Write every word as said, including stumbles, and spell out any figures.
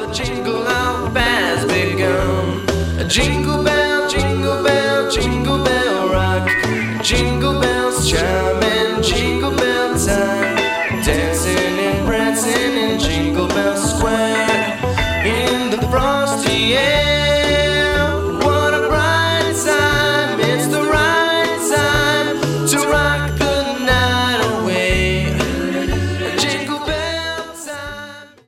the jingle all has begun. Jingle bell, jingle bell, jingle bell rock. Jingle bells chime